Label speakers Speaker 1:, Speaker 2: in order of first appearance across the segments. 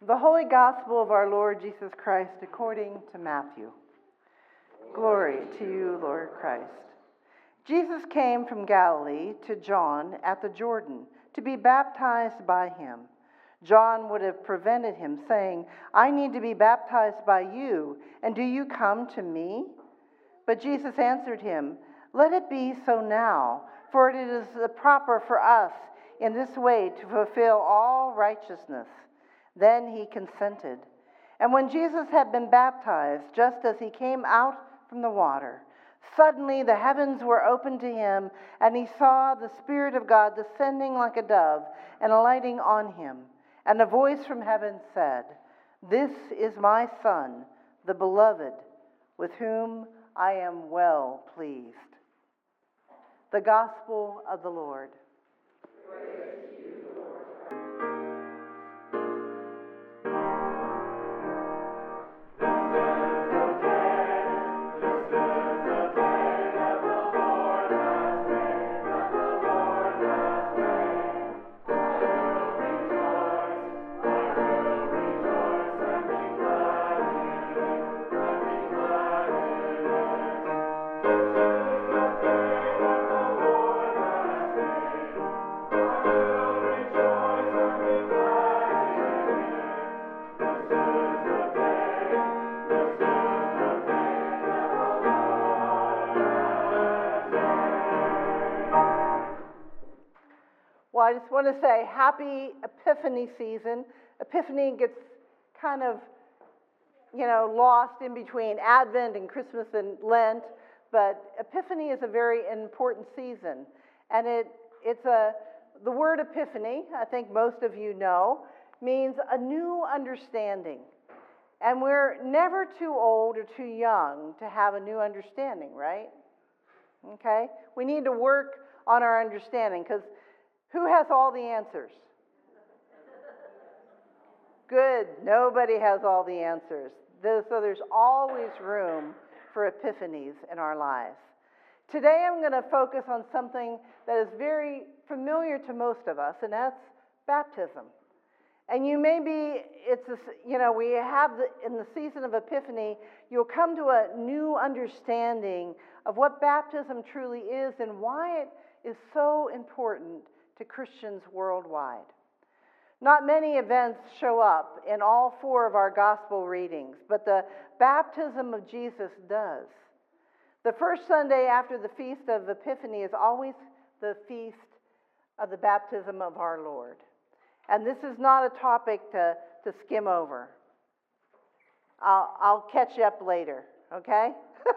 Speaker 1: The Holy Gospel of our Lord Jesus Christ according to Matthew. Glory to you, Lord Christ. Jesus came from Galilee to John at the Jordan to be baptized by him. John would have prevented him, saying, "I need to be baptized by you, and do you come to me?" But Jesus answered him, "Let it be so now, for it is proper for us in this way to fulfill all righteousness." Then he consented. And when Jesus had been baptized, just as he came out from the water, suddenly the heavens were opened to him, and he saw the Spirit of God descending like a dove and alighting on him. And a voice from heaven said, "This is my Son, the beloved, with whom I am well pleased." The Gospel of the Lord. Well, I just want to say happy Epiphany season. Epiphany gets kind of, lost in between Advent and Christmas and Lent, but Epiphany is a very important season. And the word epiphany, I think most of you know, means a new understanding. And we're never too old or too young to have a new understanding, right? Okay? We need to work on our understanding, because who has all the answers? Good. Nobody has all the answers. So there's always room for epiphanies in our lives. Today I'm going to focus on something that is very familiar to most of us, and that's baptism. And we have in the season of Epiphany, you'll come to a new understanding of what baptism truly is and why it is so important to Christians worldwide. Not many events show up in all four of our gospel readings, but the baptism of Jesus does. The first Sunday after the Feast of Epiphany is always the feast of the baptism of our Lord. And this is not a topic to skim over. I'll catch you up later, okay?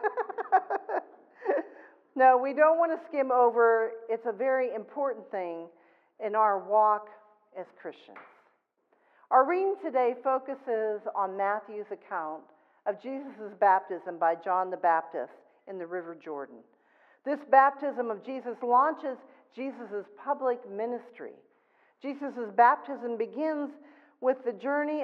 Speaker 1: No, we don't want to skim over. It's a very important thing in our walk as Christians. Our reading today focuses on Matthew's account of Jesus' baptism by John the Baptist in the River Jordan. This baptism of Jesus launches Jesus' public ministry. Jesus' baptism begins with the journey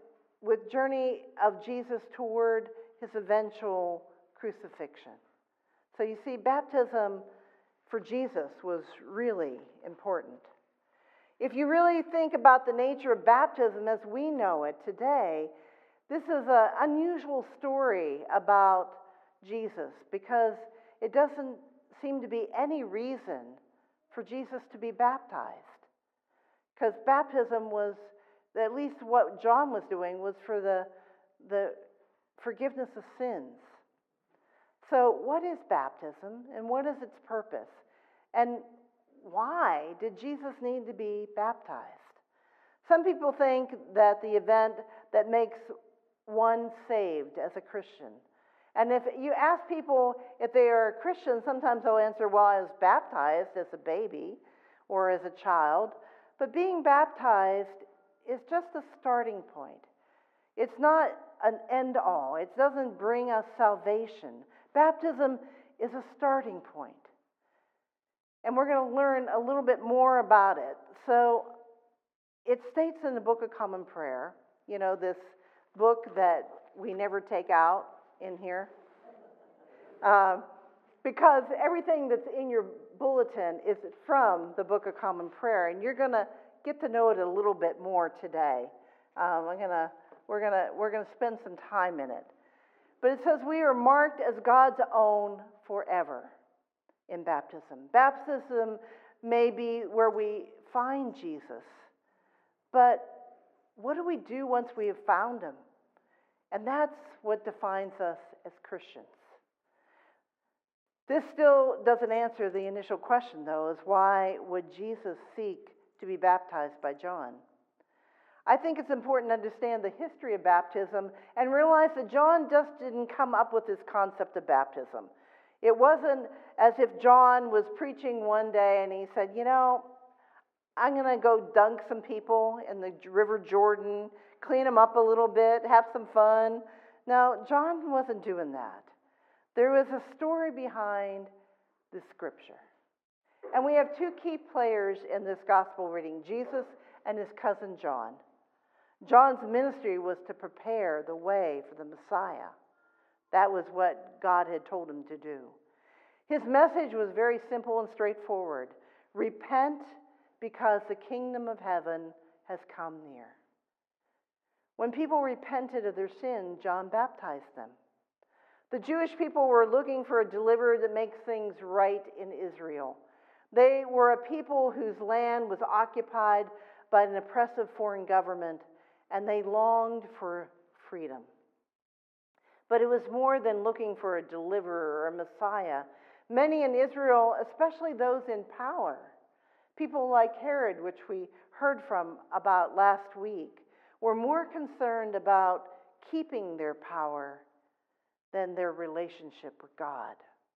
Speaker 1: of Jesus toward his eventual crucifixion. So you see, baptism for Jesus was really important. If you really think about the nature of baptism as we know it today, this is an unusual story about Jesus, because it doesn't seem to be any reason for Jesus to be baptized. Because baptism was, at least what John was doing, was for the forgiveness of sins. So what is baptism, and what is its purpose? And why did Jesus need to be baptized? Some people think that the event that makes one saved as a Christian. And if you ask people if they are Christians, sometimes they'll answer, "Well, I was baptized as a baby or as a child." But being baptized is just a starting point. It's not an end-all. It doesn't bring us salvation. Baptism is a starting point. And we're going to learn a little bit more about it. So it states in the Book of Common Prayer, this book that we never take out in here, because everything that's in your bulletin is from the Book of Common Prayer, and you're going to get to know it a little bit more today. We're gonna spend some time in it. But it says we are marked as God's own forever in baptism. Baptism may be where we find Jesus, but what do we do once we have found him? And that's what defines us as Christians. This still doesn't answer the initial question, though, is why would Jesus seek to be baptized by John? I think it's important to understand the history of baptism and realize that John just didn't come up with this concept of baptism. It wasn't as if John was preaching one day and he said, I'm going to go dunk some people in the River Jordan, clean them up a little bit, have some fun. No, John wasn't doing that. There was a story behind the scripture. And we have two key players in this gospel reading, Jesus and his cousin John. John's ministry was to prepare the way for the Messiah. That was what God had told him to do. His message was very simple and straightforward. Repent because the kingdom of heaven has come near. When people repented of their sin, John baptized them. The Jewish people were looking for a deliverer that makes things right in Israel. They were a people whose land was occupied by an oppressive foreign government, and they longed for freedom. But it was more than looking for a deliverer or a Messiah. Many in Israel, especially those in power, people like Herod, which we heard from about last week, were more concerned about keeping their power than their relationship with God.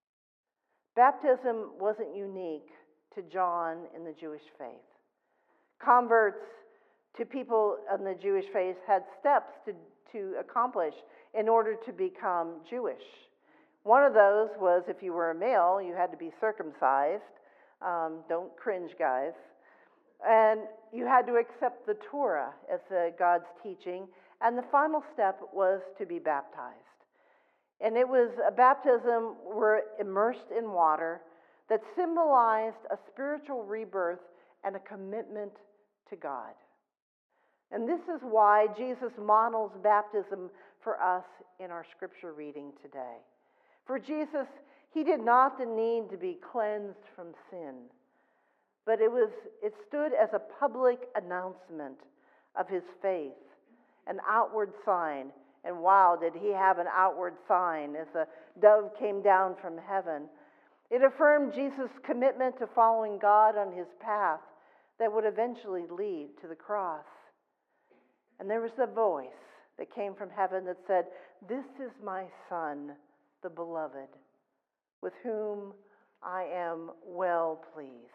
Speaker 1: Baptism wasn't unique to John in the Jewish faith. Converts to people in the Jewish faith had steps to accomplish in order to become Jewish. One of those was if you were a male, you had to be circumcised. Don't cringe, guys. And you had to accept the Torah as God's teaching. And the final step was to be baptized. And it was a baptism were immersed in water that symbolized a spiritual rebirth and a commitment to God. And this is why Jesus models baptism for us in our scripture reading today. For Jesus, he did not need to be cleansed from sin, but it stood as a public announcement of his faith, an outward sign. And wow, did he have an outward sign as a dove came down from heaven. It affirmed Jesus' commitment to following God on his path that would eventually lead to the cross. And there was a voice that came from heaven that said, "This is my Son, the beloved, with whom I am well pleased."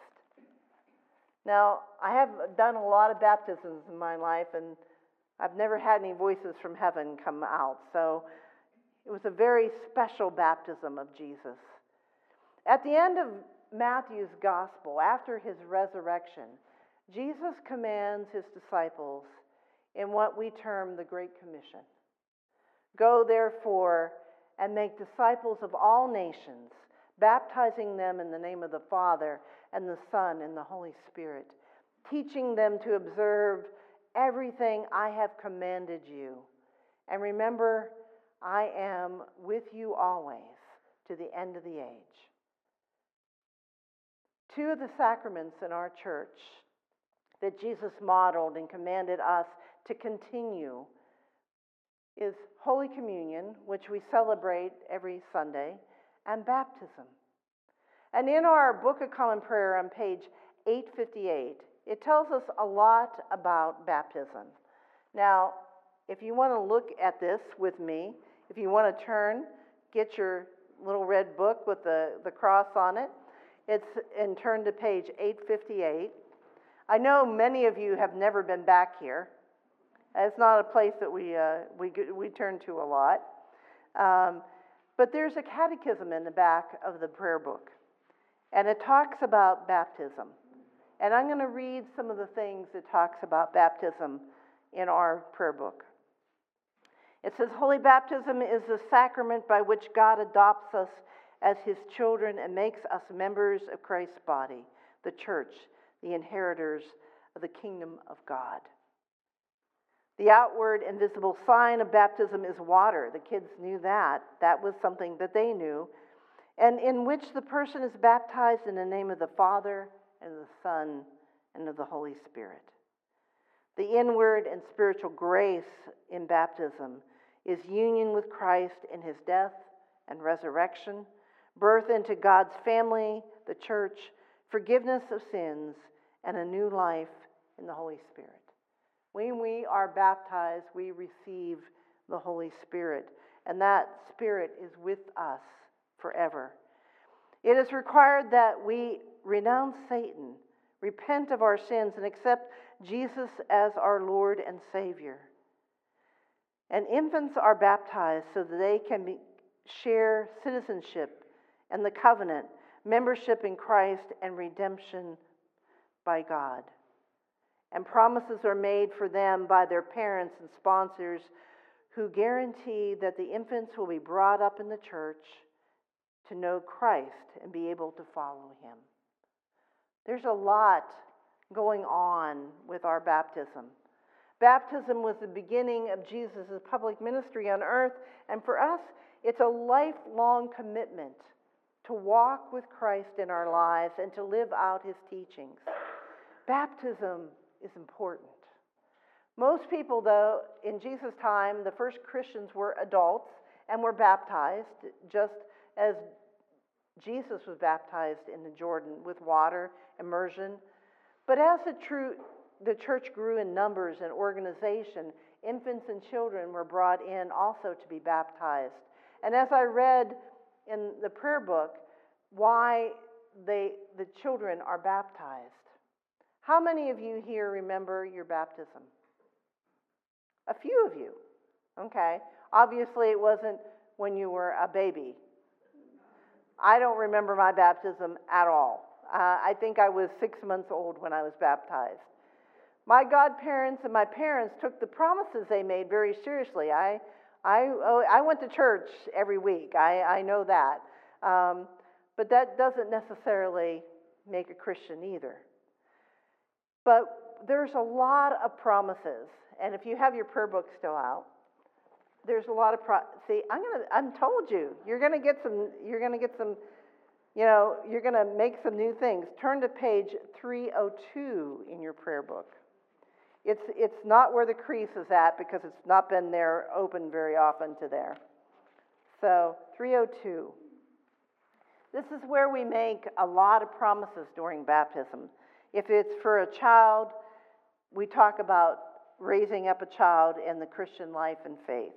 Speaker 1: Now, I have done a lot of baptisms in my life, and I've never had any voices from heaven come out. So it was a very special baptism of Jesus. At the end of Matthew's gospel, after his resurrection, Jesus commands his disciples in what we term the Great Commission. Go, therefore, and make disciples of all nations, baptizing them in the name of the Father and the Son and the Holy Spirit, teaching them to observe everything I have commanded you. And remember, I am with you always to the end of the age. Two of the sacraments in our church that Jesus modeled and commanded us to continue is Holy Communion, which we celebrate every Sunday, and baptism. And in our Book of Common Prayer on page 858, it tells us a lot about baptism. Now, if you want to look at this with me, if you want to turn, get your little red book with the cross on it, and turn to page 858. I know many of you have never been back here. It's not a place that we turn to a lot. But there's a catechism in the back of the prayer book, and it talks about baptism. And I'm going to read some of the things it talks about baptism in our prayer book. It says, Holy baptism is the sacrament by which God adopts us as his children and makes us members of Christ's body, the church, the inheritors of the kingdom of God. The outward and visible sign of baptism is water. The kids knew that. That was something that they knew. And in which the person is baptized in the name of the Father and of the Son and of the Holy Spirit. The inward and spiritual grace in baptism is union with Christ in his death and resurrection, birth into God's family, the church, forgiveness of sins, and a new life in the Holy Spirit. When we are baptized, we receive the Holy Spirit, and that Spirit is with us forever. It is required that we renounce Satan, repent of our sins, and accept Jesus as our Lord and Savior. And infants are baptized so that they can share citizenship and the covenant, membership in Christ, and redemption by God. And promises are made for them by their parents and sponsors who guarantee that the infants will be brought up in the church to know Christ and be able to follow him. There's a lot going on with our baptism. Baptism was the beginning of Jesus' public ministry on earth, and for us, it's a lifelong commitment to walk with Christ in our lives and to live out his teachings. Baptism is important. Most people, though, in Jesus' time, the first Christians were adults and were baptized, just as Jesus was baptized in the Jordan with water, immersion. But as the church grew in numbers and organization, infants and children were brought in also to be baptized. And as I read in the prayer book, why the children are baptized. How many of you here remember your baptism? A few of you. Okay. Obviously, it wasn't when you were a baby. I don't remember my baptism at all. I think I was 6 months old when I was baptized. My godparents and my parents took the promises they made very seriously. I went to church every week. I know that. But that doesn't necessarily make a Christian either. But there's a lot of promises, and if you have your prayer book still out, there's a lot of I'm told you, you're gonna get some, you're gonna make some new things. Turn to page 302 in your prayer book. It's not where the crease is at because it's not been there open very often to there. So 302. This is where we make a lot of promises during baptism. If it's for a child, we talk about raising up a child in the Christian life and faith,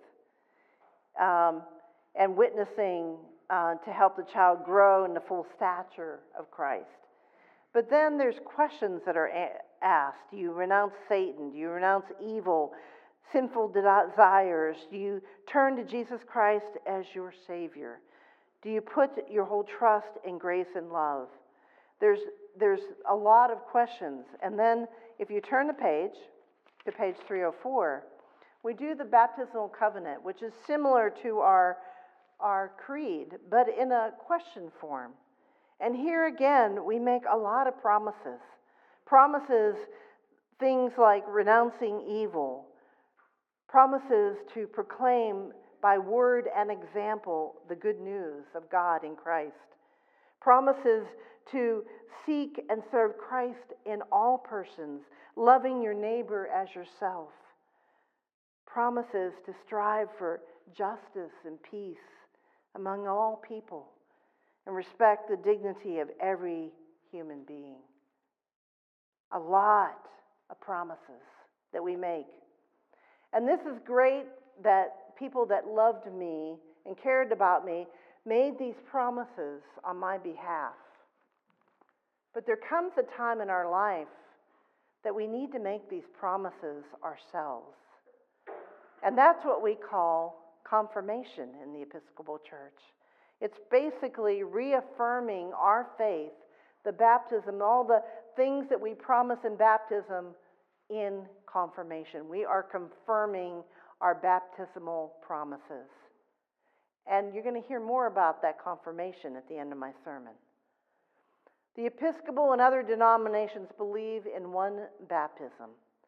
Speaker 1: and witnessing to help the child grow in the full stature of Christ. But then there's questions that are asked. Do you renounce Satan? Do you renounce evil, sinful desires? Do you turn to Jesus Christ as your Savior? Do you put your whole trust in grace and love? There's a lot of questions. And then if you turn to page 304, we do the baptismal covenant, which is similar to our creed, but in a question form. And here again, we make a lot of promises. Promises, things like renouncing evil. Promises to proclaim by word and example the good news of God in Christ. Promises to seek and serve Christ in all persons, loving your neighbor as yourself. Promises to strive for justice and peace among all people and respect the dignity of every human being. A lot of promises that we make. And this is great that people that loved me and cared about me made these promises on my behalf. But there comes a time in our life that we need to make these promises ourselves. And that's what we call confirmation in the Episcopal Church. It's basically reaffirming our faith, the baptism, all the things that we promise in baptism in confirmation. We are confirming our baptismal promises. And you're going to hear more about that confirmation at the end of my sermon. The Episcopal and other denominations believe in one baptism.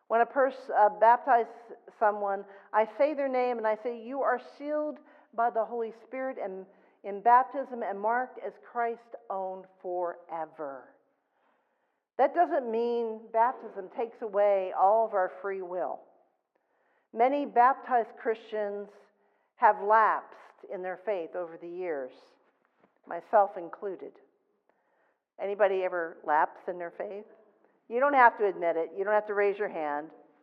Speaker 1: When a person baptizes someone, I say their name and I say, you are sealed by the Holy Spirit and in baptism and marked as Christ's own forever. That doesn't mean baptism takes away all of our free will. Many baptized Christians have lapsed in their faith over the years, myself included. Anybody ever lapsed in their faith? You don't have to admit it. You don't have to raise your hand.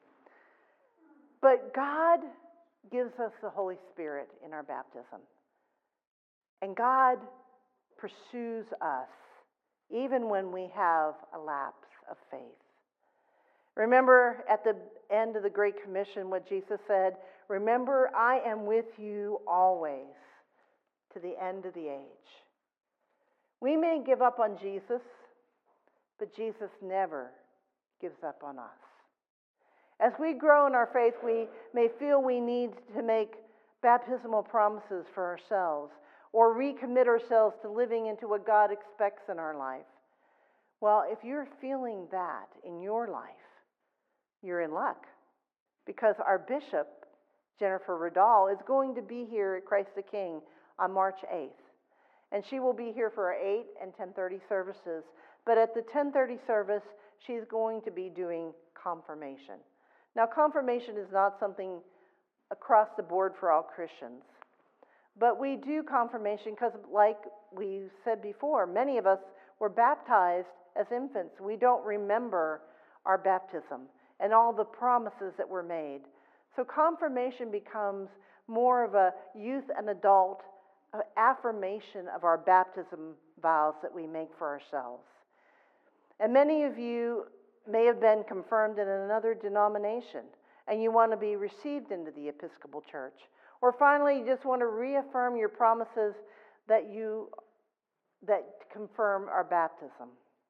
Speaker 1: But God gives us the Holy Spirit in our baptism. And God pursues us even when we have a lapse of faith. Remember at the end of the Great Commission what Jesus said, remember, I am with you always to the end of the age. We may give up on Jesus, but Jesus never gives up on us. As we grow in our faith, we may feel we need to make baptismal promises for ourselves or recommit ourselves to living into what God expects in our life. Well, if you're feeling that in your life, you're in luck, because our bishop, Jennifer Riddall, is going to be here at Christ the King on March 8th. And she will be here for our 8 and 10:30 services. But at the 10:30 service, she's going to be doing confirmation. Now, confirmation is not something across the board for all Christians. But we do confirmation because, like we said before, many of us were baptized as infants. We don't remember our baptism and all the promises that were made. So confirmation becomes more of a youth and adult affirmation of our baptism vows that we make for ourselves. And many of you may have been confirmed in another denomination, and you want to be received into the Episcopal Church. Or finally, you just want to reaffirm your promises that confirm our baptism.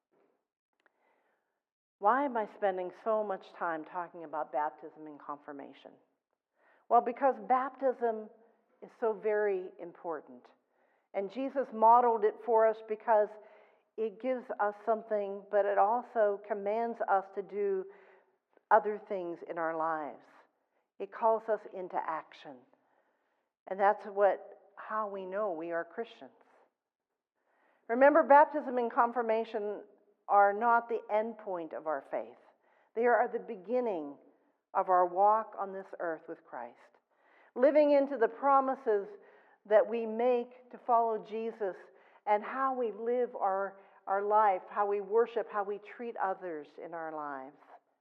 Speaker 1: Why am I spending so much time talking about baptism and confirmation? Well, because baptism is so very important. And Jesus modeled it for us because it gives us something, but it also commands us to do other things in our lives. It calls us into action. And that's how we know we are Christians. Remember, baptism and confirmation are not the end point of our faith. They are the beginning of our walk on this earth with Christ. Living into the promises that we make to follow Jesus and how we live our life, how we worship, how we treat others in our lives.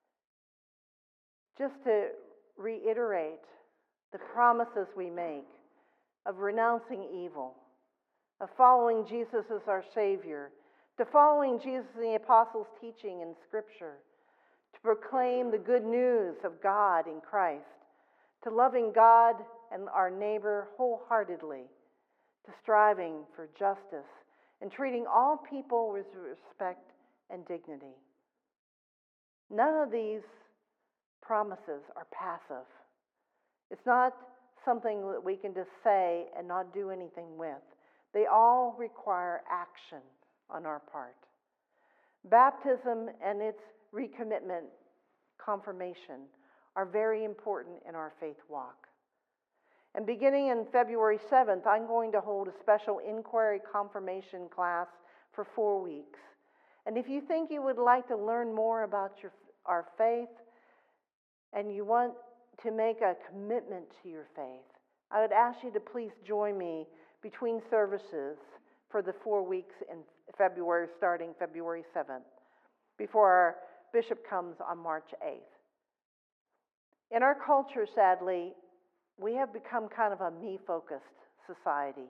Speaker 1: Just to reiterate the promises we make of renouncing evil, of following Jesus as our Savior, to following Jesus and the Apostles' teaching in Scripture, to proclaim the good news of God in Christ, to loving God and our neighbor wholeheartedly, to striving for justice and treating all people with respect and dignity. None of these promises are passive. It's not something that we can just say and not do anything with. They all require action on our part. Baptism and its recommitment, confirmation, are very important in our faith walk. And beginning in February 7th, I'm going to hold a special inquiry confirmation class for 4 weeks. And if you think you would like to learn more about our faith and you want to make a commitment to your faith, I would ask you to please join me between services for the 4 weeks in February, starting February 7th, before our bishop comes on March 8th. In our culture, sadly, we have become kind of a me-focused society.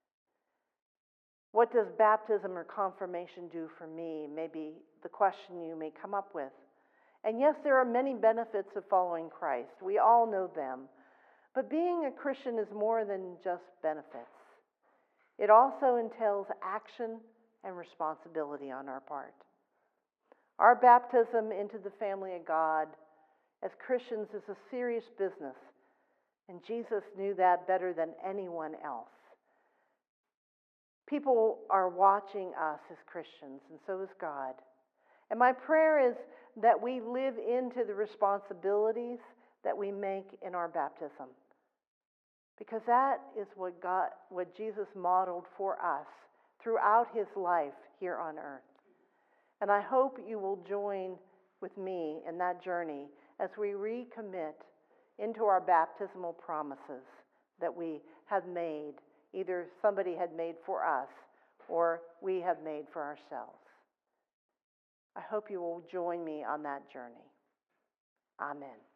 Speaker 1: What does baptism or confirmation do for me? Maybe the question you may come up with. And yes, there are many benefits of following Christ. We all know them. But being a Christian is more than just benefits. It also entails action and responsibility on our part. Our baptism into the family of God as Christians is a serious business, and Jesus knew that better than anyone else. People are watching us as Christians, and so is God. And my prayer is that we live into the responsibilities that we make in our baptism. Because that is what Jesus modeled for us throughout his life here on earth. And I hope you will join with me in that journey as we recommit into our baptismal promises that we have made, either somebody had made for us or we have made for ourselves. I hope you will join me on that journey. Amen.